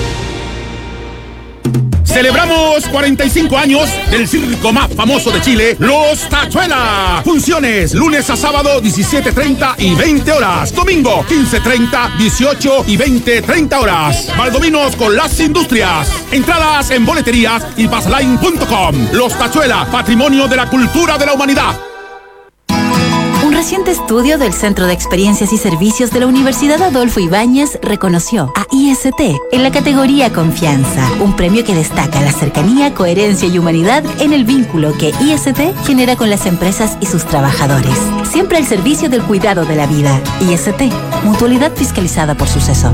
S8: Celebramos 45 años del circo más famoso de Chile, Los Tachuela. Funciones lunes a sábado 17:30 y 20 horas. Domingo 15:30, 18 y 20:30 horas. Valdominos con las industrias. Entradas en boleterías y passline.com. Los Tachuela, patrimonio de la cultura de la humanidad.
S9: Un reciente estudio del Centro de Experiencias y Servicios de la Universidad Adolfo Ibáñez reconoció a IST en la categoría Confianza, un premio que destaca la cercanía, coherencia y humanidad en el vínculo que IST genera con las empresas y sus trabajadores. Siempre al servicio del cuidado de la vida. IST, mutualidad fiscalizada por Suceso.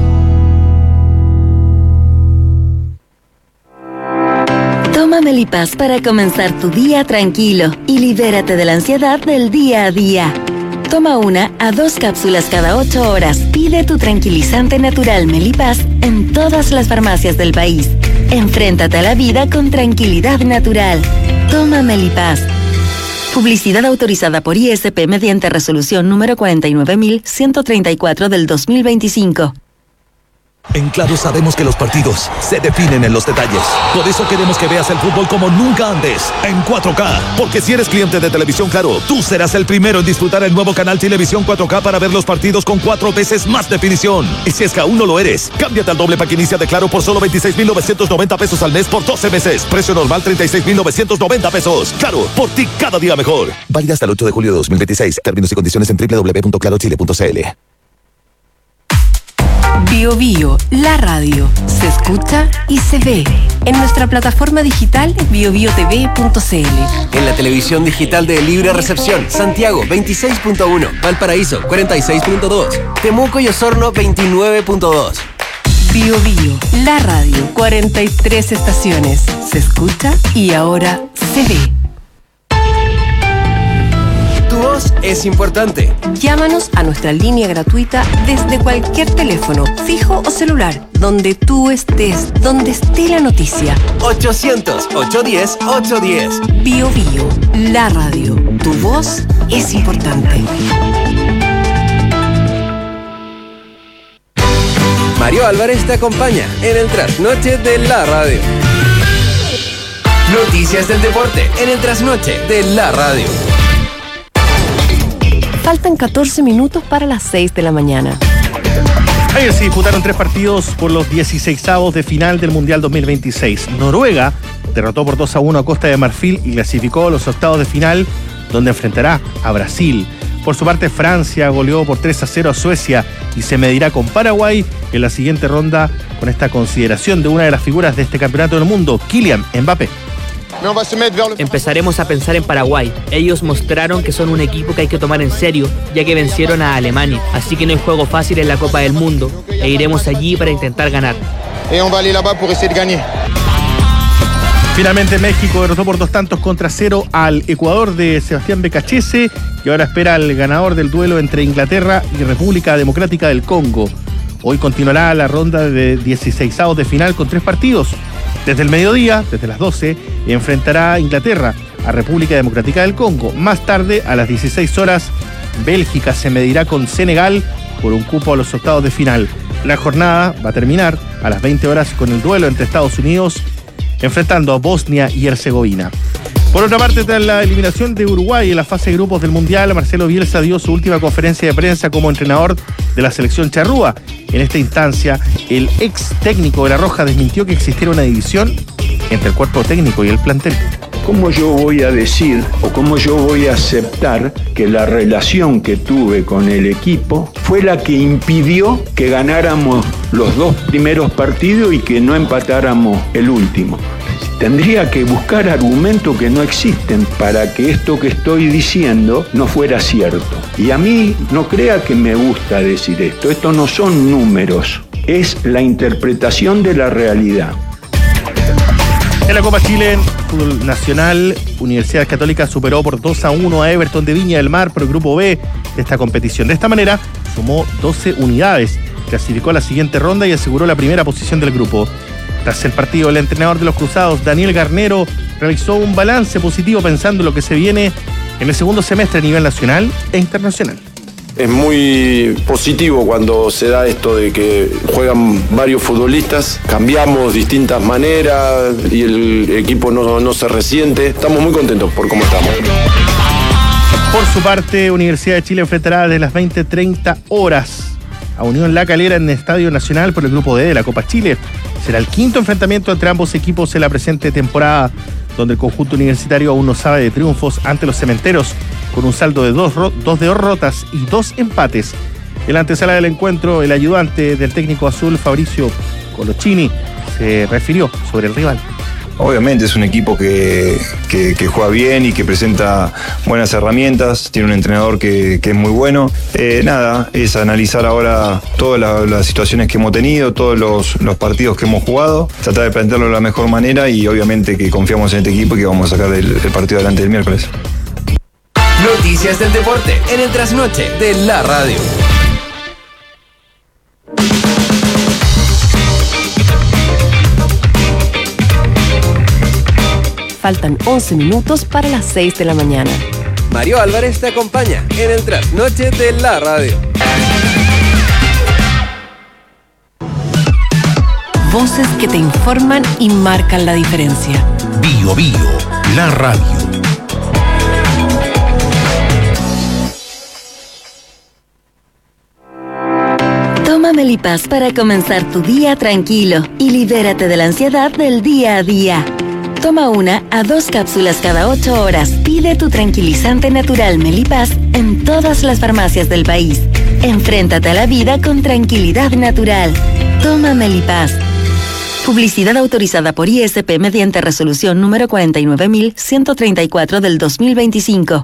S9: Toma Melipaz para comenzar tu día tranquilo y libérate de la ansiedad del día a día. Toma 1 a 2 cápsulas cada 8 horas. Pide tu tranquilizante natural Melipaz en todas las farmacias del país. Enfréntate a la vida con tranquilidad natural. Toma Melipaz. Publicidad autorizada por ISP mediante resolución número 49.134 del 2025.
S10: En Claro sabemos que los partidos se definen en los detalles. Por eso queremos que veas el fútbol como nunca antes, en 4K. Porque si eres cliente de Televisión Claro, tú serás el primero en disfrutar el nuevo canal Televisión 4K para ver los partidos con 4 veces más definición. Y si es que aún no lo eres, cámbiate al doble pack inicia de Claro por solo 26.990 pesos al mes por 12 meses. Precio normal 36.990 pesos. Claro, por ti cada día mejor. Válida hasta el 8 de julio de 2026. Términos y condiciones en www.clarochile.cl.
S2: Bio Bio, la radio. Se escucha y se ve. En nuestra plataforma digital biobiotv.cl.
S1: En la televisión digital de Libre Recepción, Santiago 26.1, Valparaíso 46.2, Temuco y Osorno 29.2.
S2: Bio Bio, la radio. 43 estaciones. Se escucha y ahora se ve.
S1: Tu voz es importante.
S2: Llámanos a nuestra línea gratuita desde cualquier teléfono, fijo o celular, donde tú estés, donde esté la noticia.
S1: 800-810-810.
S2: Bio Bio, la radio. Tu voz es importante.
S1: Mario Álvarez te acompaña en el trasnoche de la radio. Noticias del deporte en el trasnoche de la radio.
S2: Faltan 14 minutos para las 6 de la mañana.
S4: Ayer se disputaron 3 partidos por los 16avos de final del Mundial 2026. Noruega derrotó por 2-1 a Costa de Marfil y clasificó a los octavos de final, donde enfrentará a Brasil. Por su parte, Francia goleó por 3-0 a Suecia y se medirá con Paraguay en la siguiente ronda, con esta consideración de una de las figuras de este campeonato del mundo, Kylian Mbappé.
S11: Empezaremos a pensar en Paraguay. Ellos mostraron que son un equipo que hay que tomar en serio, ya que vencieron a Alemania. Así que no hay juego fácil en la Copa del Mundo e iremos allí para intentar ganar.
S4: Finalmente México derrotó por 2-0 al Ecuador de Sebastián Becachese y ahora espera al ganador del duelo entre Inglaterra y República Democrática del Congo. Hoy continuará la ronda de 16avos de final con 3 partidos. Desde el mediodía, desde las 12, enfrentará a Inglaterra a República Democrática del Congo. Más tarde, a las 16 horas, Bélgica se medirá con Senegal por un cupo a los octavos de final. La jornada va a terminar a las 20 horas con el duelo entre Estados Unidos enfrentando a Bosnia y Herzegovina. Por otra parte, tras la eliminación de Uruguay en la fase de grupos del Mundial, Marcelo Bielsa dio su última conferencia de prensa como entrenador de la selección charrúa. En esta instancia, el ex técnico de La Roja desmintió que existiera una división entre el cuerpo técnico y el plantel.
S12: ¿Cómo yo voy a decir o cómo yo voy a aceptar que la relación que tuve con el equipo fue la que impidió que ganáramos los 2 primeros partidos y que no empatáramos el último? Tendría que buscar argumentos que no existen para que esto que estoy diciendo no fuera cierto. Y a mí no crea que me gusta decir esto. Esto no son números, es la interpretación de la realidad.
S4: En la Copa Chile, en fútbol nacional, Universidad Católica superó por 2-1 a Everton de Viña del Mar por el grupo B de esta competición. De esta manera, sumó 12 unidades, clasificó a la siguiente ronda y aseguró la primera posición del grupo. Tras el partido, el entrenador de los Cruzados, Daniel Garnero, realizó un balance positivo pensando en lo que se viene en el segundo semestre a nivel nacional e internacional.
S13: Es muy positivo cuando se da esto de que juegan varios futbolistas, cambiamos distintas maneras y el equipo no se resiente. Estamos muy contentos por cómo estamos.
S4: Por su parte, Universidad de Chile enfrentará desde las 20:30 horas a Unión La Calera en el Estadio Nacional por el Grupo D de la Copa Chile. Será el 5º enfrentamiento entre ambos equipos en la presente temporada, donde el conjunto universitario aún no sabe de triunfos ante los cementeros, con un saldo de 2 derrotas y 2 empates. En la antesala del encuentro, el ayudante del técnico azul, Fabricio Colochini, se refirió sobre el rival.
S14: Obviamente es un equipo que juega bien y que presenta buenas herramientas, tiene un entrenador que es muy bueno. Nada, es analizar ahora todas las situaciones que hemos tenido, todos los partidos que hemos jugado, tratar de plantearlo de la mejor manera y obviamente que confiamos en este equipo y que vamos a sacar el partido adelante el miércoles.
S1: Noticias del deporte en el trasnoche de la radio.
S2: Faltan 11 minutos para las 6 de la mañana.
S1: Mario Álvarez te acompaña en el trasnoche de la radio.
S2: Voces que te informan y marcan la diferencia.
S3: Bio Bio, la radio.
S9: Toma Melipaz para comenzar tu día tranquilo y libérate de la ansiedad del día a día. Toma 1 a 2 cápsulas cada 8 horas. Pide tu tranquilizante natural Melipaz en todas las farmacias del país. Enfréntate a la vida con tranquilidad natural. Toma Melipaz. Publicidad autorizada por ISP mediante resolución número 49.134 del 2025.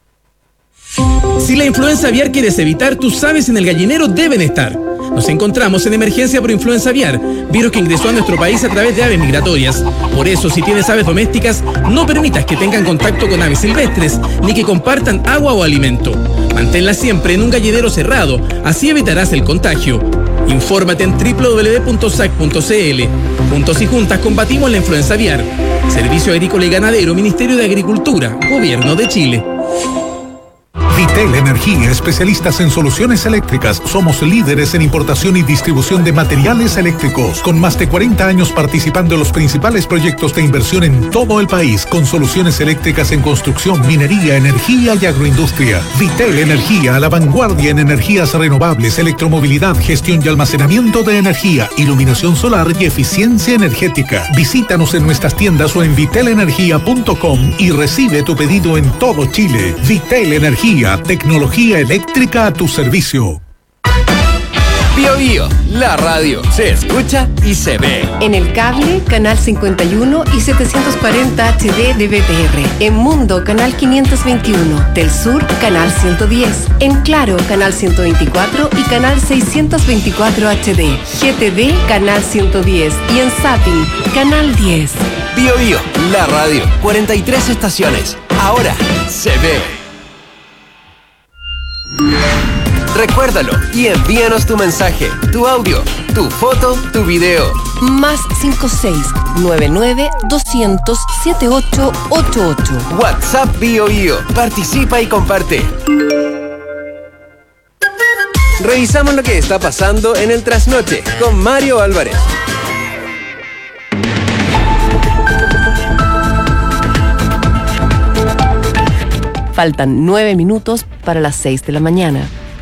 S15: Si la influenza aviar quieres evitar, tus aves en el gallinero deben estar. Nos encontramos en emergencia por influenza aviar, virus que ingresó a nuestro país a través de aves migratorias. Por eso, si tienes aves domésticas, no permitas que tengan contacto con aves silvestres, ni que compartan agua o alimento. Manténlas siempre en un gallinero cerrado, así evitarás el contagio. Infórmate en www.sac.cl. Juntos y juntas combatimos la influenza aviar. Servicio Agrícola y Ganadero, Ministerio de Agricultura, Gobierno de Chile.
S3: Vitel Energía, especialistas en soluciones eléctricas. Somos líderes en importación y distribución de materiales eléctricos, con más de 40 años participando en los principales proyectos de inversión en todo el país, con soluciones eléctricas en construcción, minería, energía y agroindustria. Vitel Energía, a la vanguardia en energías renovables, electromovilidad, gestión y almacenamiento de energía, iluminación solar y eficiencia energética. Visítanos en nuestras tiendas o en vitelenergia.com y recibe tu pedido en todo Chile. Vitel Energía, tecnología eléctrica a tu servicio.
S1: Bio Bio, la radio se escucha y se ve.
S2: En el cable, canal 51 y 740 HD de BTR. En Mundo, canal 521. Del Sur, canal 110. En Claro, canal 124 y canal 624 HD. GTV, canal 110. Y en Zapping, canal 10.
S1: Bio Bio, la radio. 43 estaciones. Ahora se ve. Recuérdalo y envíanos tu mensaje, tu audio, tu foto, tu video.
S2: Más 56-99-200-7888.
S1: WhatsApp Bio Bio. Participa y comparte. Revisamos lo que está pasando en el trasnoche con Mario Álvarez.
S2: Faltan 9 minutos para las 6 de la mañana.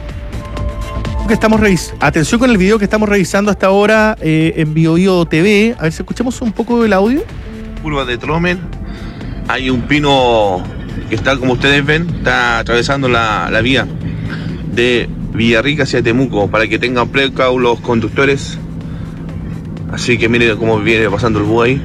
S4: Atención con el video que estamos revisando hasta ahora en Bio Bio TV. A ver si escuchamos un poco del audio.
S16: Curva de Trommel. Hay un pino que está, como ustedes ven, está atravesando la vía de Villarrica hacia Temuco, para que tengan precaución los conductores. Así que miren cómo viene pasando el bus ahí.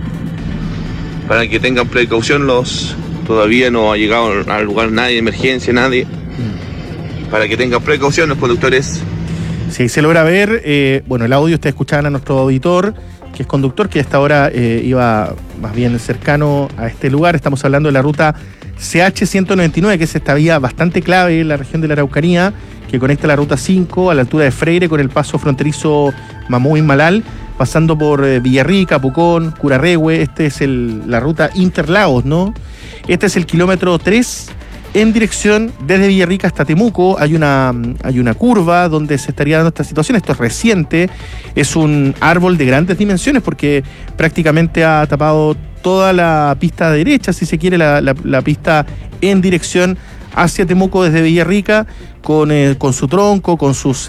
S16: Para que tengan precaución Todavía no ha llegado al lugar nadie de emergencia, nadie. Para que tengan precaución los conductores.
S4: Sí, se logra ver, el audio está escuchando a nuestro auditor, que es conductor, que hasta ahora iba más bien cercano a este lugar. Estamos hablando de la ruta CH-199, que es esta vía bastante clave en la región de la Araucanía, que conecta la ruta 5 a la altura de Freire con el paso fronterizo Mamuy-Malal, pasando por Villarrica, Pucón, Curarrehue. Esta es la ruta Interlagos, ¿no? Este es el kilómetro 3 en dirección desde Villarrica hasta Temuco. Hay una curva donde se estaría dando esta situación. Esto es reciente, es un árbol de grandes dimensiones porque prácticamente ha tapado toda la pista derecha, si se quiere, la pista en dirección hacia Temuco desde Villarrica, con su tronco, con sus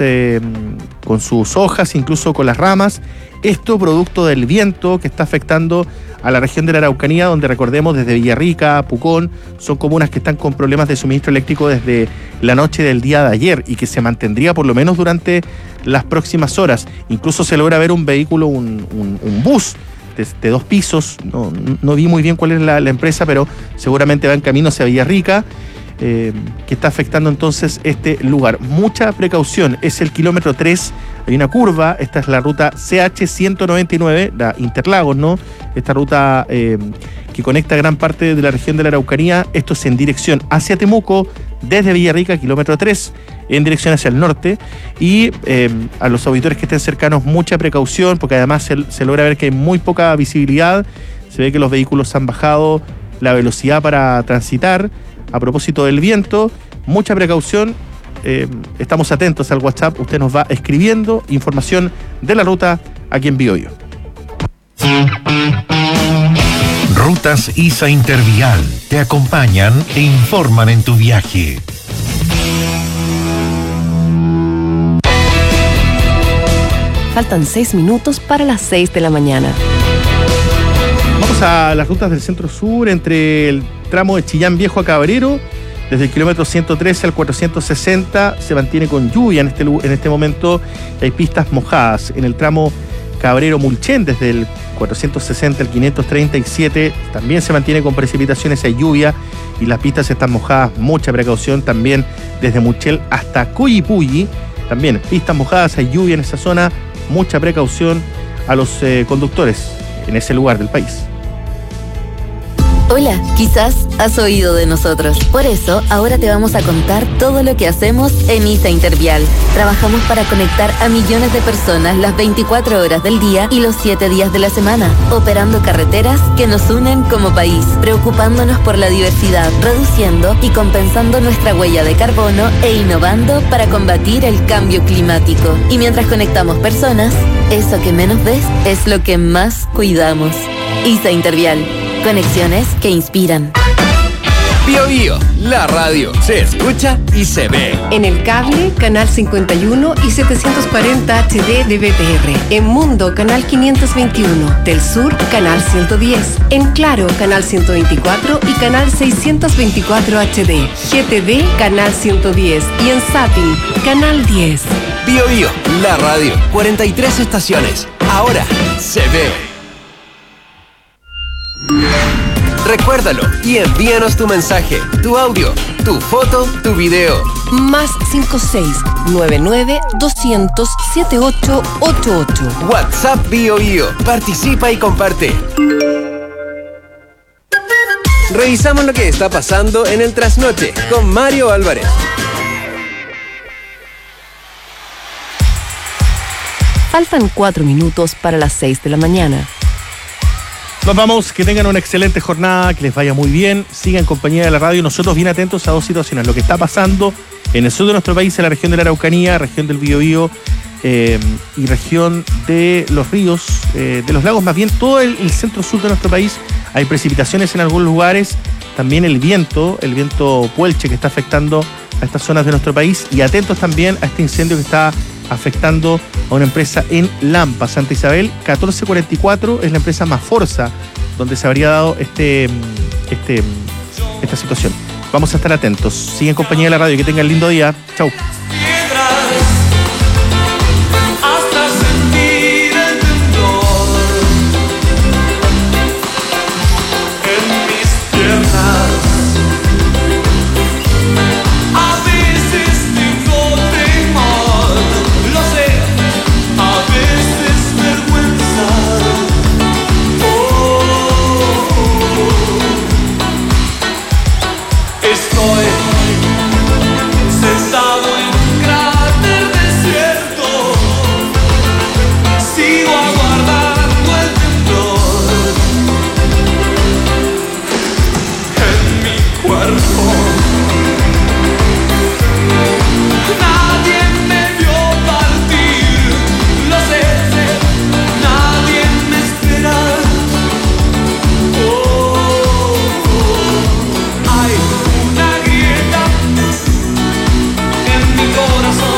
S4: hojas, incluso con las ramas. Esto producto del viento que está afectando a la región de la Araucanía, donde, recordemos, desde Villarrica, Pucón, son comunas que están con problemas de suministro eléctrico desde la noche del día de ayer y que se mantendría por lo menos durante las próximas horas. Incluso se logra ver un vehículo, un bus de 2 pisos, no vi muy bien cuál es la empresa, pero seguramente va en camino hacia Villarrica, que está afectando entonces este lugar. Mucha precaución, es el kilómetro 3, hay una curva, esta es la ruta CH-199, la Interlagos, ¿no? Esta ruta que conecta gran parte de la región de la Araucanía. Esto es en dirección hacia Temuco, desde Villarrica, kilómetro 3, en dirección hacia el norte. Y a los auditores que estén cercanos, mucha precaución, porque además se logra ver que hay muy poca visibilidad. Se ve que los vehículos han bajado la velocidad para transitar. A propósito del viento, mucha precaución. Estamos atentos al WhatsApp. Usted nos va escribiendo información de la ruta aquí en Bio Bio.
S3: Rutas ISA Intervial te acompañan e informan en tu viaje.
S2: Faltan 6 minutos para las 6 de la mañana.
S4: Vamos a las rutas del centro sur, entre el tramo de Chillán Viejo a Cabrero, Desde el kilómetro 113 al 460 se mantiene con lluvia en este momento. Hay pistas mojadas. En el tramo Cabrero-Mulchen, desde el 460 al 537, también se mantiene con precipitaciones, hay lluvia y las pistas están mojadas. Mucha precaución también desde Muchel hasta Cuyipulli. También pistas mojadas, hay lluvia en esa zona. Mucha precaución a los conductores en ese lugar del país.
S9: Hola, quizás has oído de nosotros. Por eso, ahora te vamos a contar todo lo que hacemos en ISA Intervial. Trabajamos para conectar a millones de personas las 24 horas del día y los 7 días de la semana, operando carreteras que nos unen como país, preocupándonos por la diversidad, reduciendo y compensando nuestra huella de carbono e innovando para combatir el cambio climático. Y mientras conectamos personas, eso que menos ves es lo que más cuidamos. ISA Intervial. Conexiones que inspiran.
S1: Bio Bio, la radio se escucha y se ve.
S2: En el cable, canal 51 y 740 HD de BTR. En Mundo, canal 521. Del Sur, canal 110. En Claro, canal 124 y canal 624 HD. GTV, canal 110. Y en Zapping, canal 10.
S1: Bio Bio, la radio. 43 estaciones. Ahora se ve. Recuérdalo y envíanos tu mensaje, tu audio, tu foto, tu video.
S2: Más 56-99-200-7888.
S1: WhatsApp Bio Bio. Participa y comparte. Revisamos lo que está pasando en el Trasnoche con Mario Álvarez.
S2: Faltan 4 minutos para las 6 de la mañana.
S4: Nos vamos, que tengan una excelente jornada, que les vaya muy bien, sigan en compañía de la radio. Nosotros bien atentos a dos situaciones, lo que está pasando en el sur de nuestro país, en la región de la Araucanía, región del Biobío y región de los ríos, de los lagos, más bien todo el centro sur de nuestro país. Hay precipitaciones en algunos lugares, también el viento puelche que está afectando a estas zonas de nuestro país, y atentos también a este incendio que está afectando a una empresa en Lampa, Santa Isabel. 1444 es la empresa Maforza, donde se habría dado esta situación. Vamos a estar atentos. Sigue en compañía de la radio. Que tengan lindo día. Chau.
S17: Corazón.